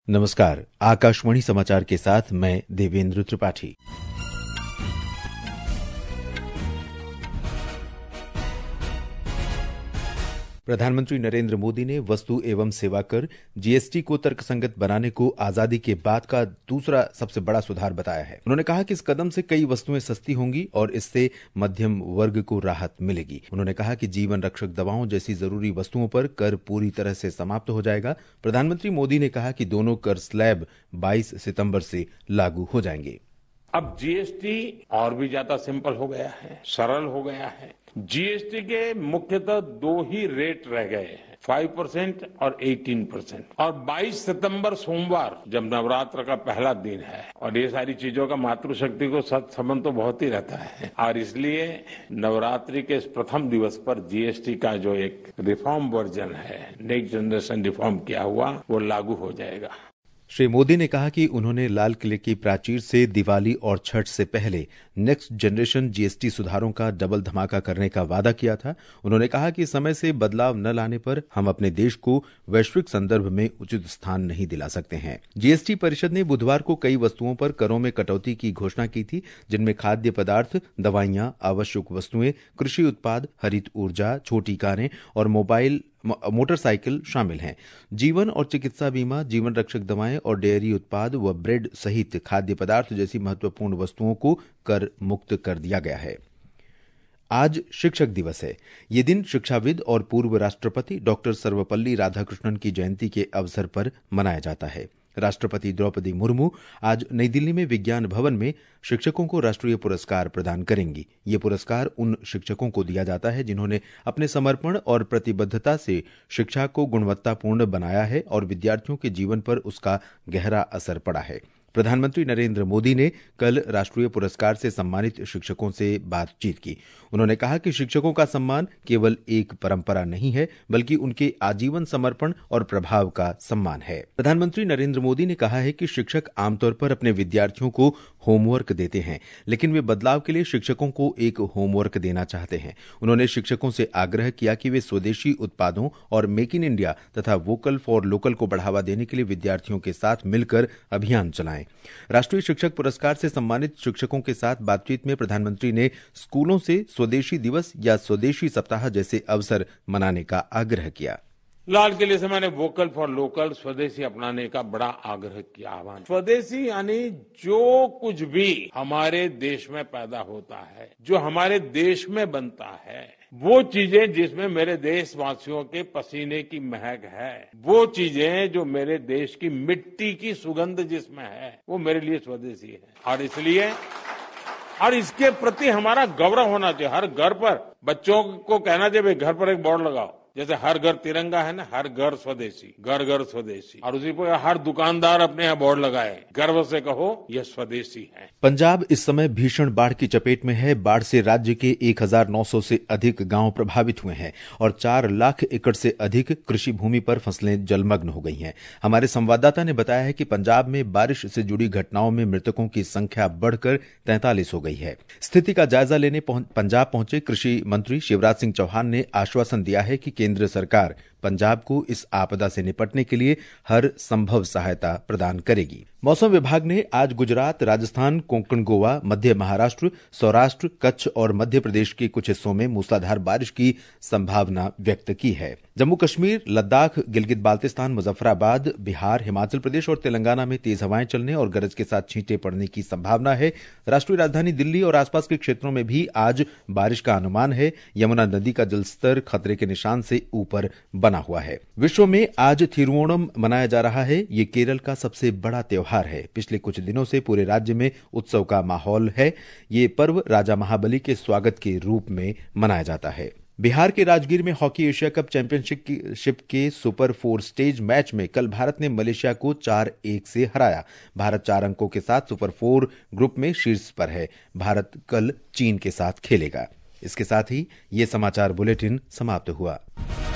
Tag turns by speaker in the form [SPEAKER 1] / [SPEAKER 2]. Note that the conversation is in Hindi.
[SPEAKER 1] नमस्कार, आकाशवाणी समाचार के साथ मैं देवेंद्र त्रिपाठी। प्रधानमंत्री नरेंद्र मोदी ने वस्तु एवं सेवा कर जीएसटी को तर्कसंगत बनाने को आजादी के बाद का दूसरा सबसे बड़ा सुधार बताया है। उन्होंने कहा कि इस कदम से कई वस्तुएं सस्ती होंगी और इससे मध्यम वर्ग को राहत मिलेगी। उन्होंने कहा कि जीवन रक्षक दवाओं जैसी जरूरी वस्तुओं पर कर पूरी तरह से समाप्त हो जाएगा। प्रधानमंत्री मोदी ने कहा कि दोनों कर स्लैब 22 सितंबर से लागू हो जाएंगे।
[SPEAKER 2] अब जीएसटी और भी ज्यादा सिंपल हो गया है, सरल हो गया है। जीएसटी के मुख्यतः दो ही रेट रह गए हैं, 5% और 18%। और 22 सितंबर सोमवार जब नवरात्र का पहला दिन है और ये सारी चीजों का मातृशक्ति को संबंध तो बहुत ही रहता है और इसलिए नवरात्रि के इस प्रथम दिवस पर जीएसटी का जो एक रिफॉर्म वर्जन है, नेक्स्ट जनरेशन रिफॉर्म किया हुआ, वो लागू हो जाएगा।
[SPEAKER 1] श्री मोदी ने कहा कि उन्होंने लाल किले की प्राचीर से दिवाली और छठ से पहले नेक्स्ट जनरेशन जीएसटी सुधारों का डबल धमाका करने का वादा किया था। उन्होंने कहा कि समय से बदलाव न लाने पर हम अपने देश को वैश्विक संदर्भ में उचित स्थान नहीं दिला सकते हैं। जीएसटी परिषद ने बुधवार को कई वस्तुओं पर करों में कटौती की घोषणा की थी, जिनमें खाद्य पदार्थ, दवाइयां, आवश्यक वस्तुएं, कृषि उत्पाद, हरित ऊर्जा, छोटी कारें और मोटरसाइकिल शामिल हैं। जीवन और चिकित्सा बीमा, जीवन रक्षक दवाएं और डेयरी उत्पाद व ब्रेड सहित खाद्य पदार्थ जैसी महत्वपूर्ण वस्तुओं को कर मुक्त कर दिया गया है। आज शिक्षक दिवस है। ये दिन शिक्षाविद और पूर्व राष्ट्रपति डॉक्टर सर्वपल्ली राधाकृष्णन की जयंती के अवसर पर मनाया जाता है। राष्ट्रपति द्रौपदी मुर्मू आज नई दिल्ली में विज्ञान भवन में शिक्षकों को राष्ट्रीय पुरस्कार प्रदान करेंगी। ये पुरस्कार उन शिक्षकों को दिया जाता है जिन्होंने अपने समर्पण और प्रतिबद्धता से शिक्षा को गुणवत्तापूर्ण बनाया है और विद्यार्थियों के जीवन पर उसका गहरा असर पड़ा है। प्रधानमंत्री नरेंद्र मोदी ने कल राष्ट्रीय पुरस्कार से सम्मानित शिक्षकों से बातचीत की। उन्होंने कहा कि शिक्षकों का सम्मान केवल एक परंपरा नहीं है, बल्कि उनके आजीवन समर्पण और प्रभाव का सम्मान है। प्रधानमंत्री नरेंद्र मोदी ने कहा है कि शिक्षक आमतौर पर अपने विद्यार्थियों को होमवर्क देते हैं, लेकिन वे बदलाव के लिए शिक्षकों को एक होमवर्क देना चाहते हैं। उन्होंने शिक्षकों से आग्रह किया कि वे स्वदेशी उत्पादों और मेक इन इंडिया तथा वोकल फॉर लोकल को बढ़ावा देने के लिए विद्यार्थियों के साथ मिलकर अभियान चलाएं। राष्ट्रीय शिक्षक पुरस्कार से सम्मानित शिक्षकों के साथ बातचीत में प्रधानमंत्री ने स्कूलों से स्वदेशी दिवस या स्वदेशी सप्ताह जैसे अवसर मनाने का आग्रह किया।
[SPEAKER 2] लाल किले से मैंने वोकल फॉर लोकल, स्वदेशी अपनाने का बड़ा आग्रह किया, आह्वान। स्वदेशी यानी जो कुछ भी हमारे देश में पैदा होता है, जो हमारे देश में बनता है, वो चीजें जिसमें मेरे देशवासियों के पसीने की महक है, वो चीजें जो मेरे देश की मिट्टी की सुगंध जिसमें है, वो मेरे लिए स्वदेशी है। और इसलिए और इसके प्रति हमारा गौरव होना चाहिए। हर घर पर बच्चों को कहना चाहिए, घर पर एक बोर्ड लगाओ, जैसे हर घर तिरंगा है ना, हर घर स्वदेशी, घर घर स्वदेशी। और उसी पर हर दुकानदार अपने यहाँ बोर्ड लगाए, गर्व से कहो ये स्वदेशी है।
[SPEAKER 1] पंजाब इस समय भीषण बाढ़ की चपेट में है। बाढ़ से राज्य के 1900 से अधिक गांव प्रभावित हुए हैं और 4 लाख एकड़ से अधिक कृषि भूमि पर फसलें जलमग्न हो गई हैं। हमारे संवाददाता ने बताया है कि पंजाब में बारिश से जुड़ी घटनाओं में मृतकों की संख्या बढ़कर 43 हो गई है। स्थिति का जायजा लेने पंजाब पहुंचे कृषि मंत्री शिवराज सिंह चौहान ने आश्वासन दिया है कि केंद्र सरकार पंजाब को इस आपदा से निपटने के लिए हर संभव सहायता प्रदान करेगी। मौसम विभाग ने आज गुजरात, राजस्थान, कोंकण, गोवा, मध्य महाराष्ट्र, सौराष्ट्र, कच्छ और मध्य प्रदेश के कुछ हिस्सों में मूसलाधार बारिश की संभावना व्यक्त की है। जम्मू कश्मीर, लद्दाख, गिलगित बाल्तिस्तान, मुजफ्फराबाद, बिहार, हिमाचल प्रदेश और तेलंगाना में तेज हवाएं चलने और गरज के साथ छींटे पड़ने की संभावना है। राष्ट्रीय राजधानी दिल्ली और आसपास के क्षेत्रों में भी आज बारिश का अनुमान है। यमुना नदी का जलस्तर खतरे के निशान से ऊपर बना हुआ है। विश्व में आज थिरुओणम मनाया जा रहा है। ये केरल का सबसे बड़ा त्योहार है। पिछले कुछ दिनों से पूरे राज्य में उत्सव का माहौल है। ये पर्व राजा महाबली के स्वागत के रूप में मनाया जाता है। बिहार के राजगीर में हॉकी एशिया कप चैंपियनशिप के सुपर 4 स्टेज मैच में कल भारत ने मलेशिया को 4-1 से हराया। भारत 4 अंकों के साथ सुपर 4 ग्रुप में शीर्ष पर है। भारत कल चीन के साथ खेलेगा। इसके साथ ही ये समाचार बुलेटिन समाप्त हुआ।